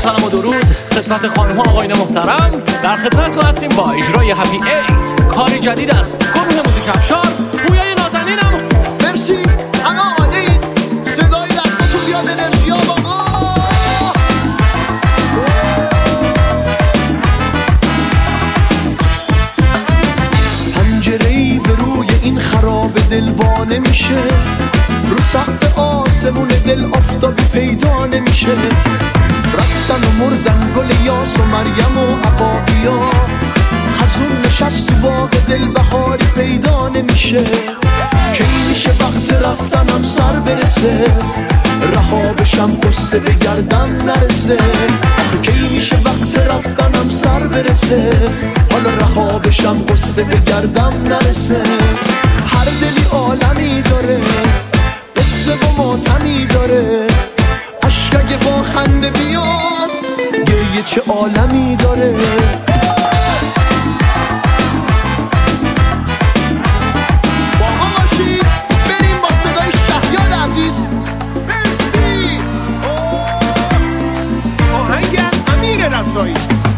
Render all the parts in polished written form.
سلام و درود خدمت خانم ها آقایان محترم. در خدمتتون هستیم با اجرای هپی ایت، کاری جدید است گروه موزیک افشار. پویای نازنینم مرسی. همه آماده اید؟ صدای دستتون بیاد، انرژی ها بابا. پنجره‌ای به روی این خراب دلوانه میشه، رو سقف آسمون دل آفتابی پیدا نمیشه. رفتن و مردن گل یاس و مریم و عقابیا، خزون نشست تو باغ دل بهاری پیدا نمیشه. کی میشه وقت رفتنم سر برسه، رها بشم قصه به گردن نرسه. آخه کی میشه وقت رفتنم سر برسه، حالا رها بشم قصه به گردن نرسه. هر دلی عالمی داره، قصه و ماتمی داره. عشق اگه با خنده بیاد، گریه چه عالمی داره. باقا باشید بریم با صدای شهیاد عزیز. مرسی. آهنگ امیر رضایی.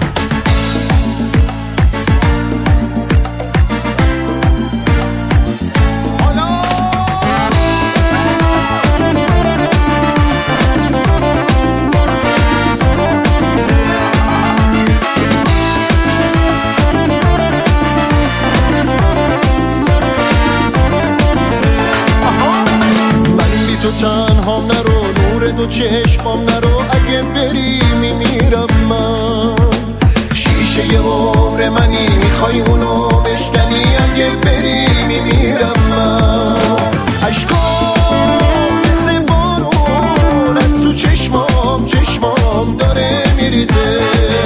تو تنهام نرو، نور دو چشمام نرو. اگه بری میمیرم من، شیشه یه عمر منی، میخوای اونو بشکنی. اگه بری میمیرم من. عشقام مثل بارون از تو چشمام داره میریزه.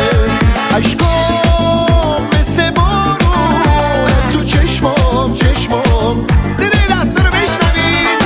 عشقام مثل بارون از تو چشمام زیر دست رو بشنوید.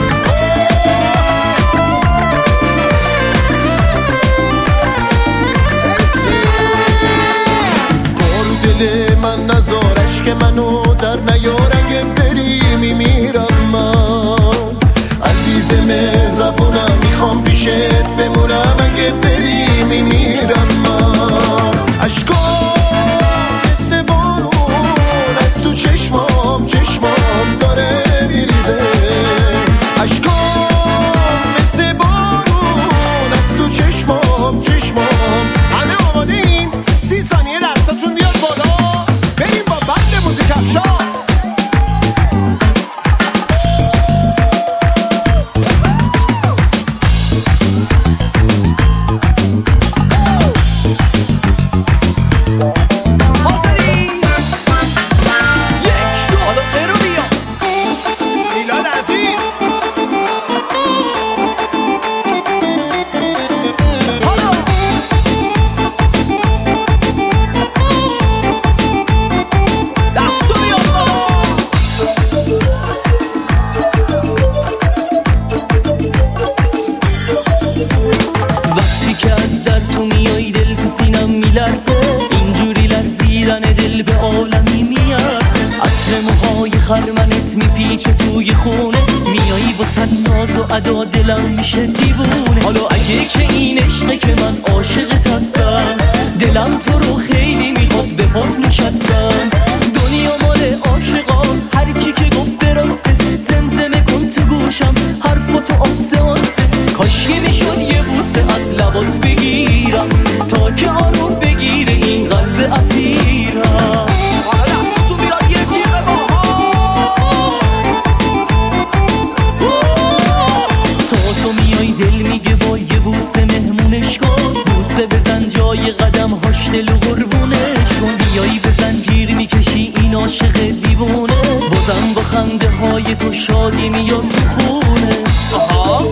دل من نزارش که منو در نیار. اگه بری میمیرم من، عزیز مهربونم میخوام پیشت بمونم. اگه بری میمیرم من. عشقام مثل بارون از تو چشمام داره میریزه. عشقام مثل بارون از تو چشمام. همه آماده این 30 ثانیه دستاتون بیاد بالا، بریم با بند موزیک افشار. اینجوری لرزیدن دل به عالمی میارزه. عطر موهای خرمنت میپیچه توی خونه، میایی با ناز و ادا دلم میشه دیوونه. حالا اگه که این عشقه که من عاشقت هستم، دلم تو رو خیلی میخواد به پات نشستم. دنیا مال عاشقاست، هر کی که گفته راسته. زمزمه کن تو گوشم حرفاتو آسه. کاشکی میشد یه بوسه از لبات بگیرم، تا که آروم بگیره این قلب اسیرم. حالا دستتون بیاد یه تیغ تو میای دل میگه با یه بوسه مهمونش کن. بوسه بزن جای قدم هاش دل و قربونش کن. بیایی به زنجیر میکشی این عاشق دیوونه، بازم با خنده های تو شادی میاد تو خونه.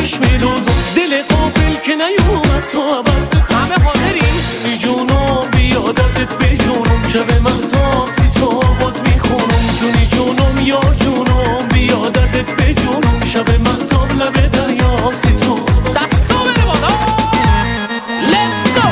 خوش میدوزم دل قابل که نیومد تو ابد همه حاضرین بی جونم بیا دردت به جونم شب مهتاب سی تو باز میخونم جونی جونم یا جونم بیا دردت به جونم شب مهتاب لب دریا سی تو دستا بره بالا Let's go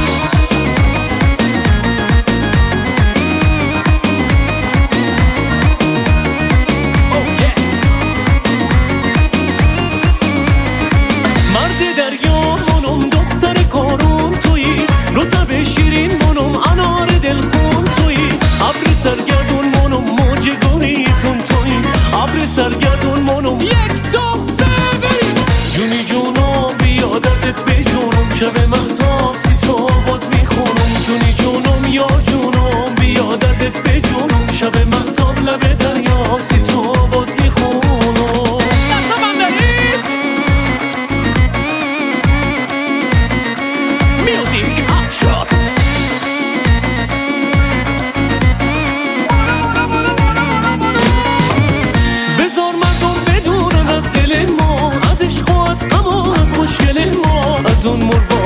مرد دریا منم دختر کارون تویی رطب شیرین منم انار دلخون تویی ابر سرگردون منم موج گریزون تویی ابر سرگردون منم 1 2 3 بریم جونی جونم بیا دردت به جونم شب مهتاب سی تو باز میخونم جونی جونم یا جونم بیا دردت به جونم شب مهتاب لب دریا سی تو باز میخونم دستا بندارید میوزیک آفشار بذار مردم بدونن از دل ما از عشق و از غم و از مشکل ما از اون مرغ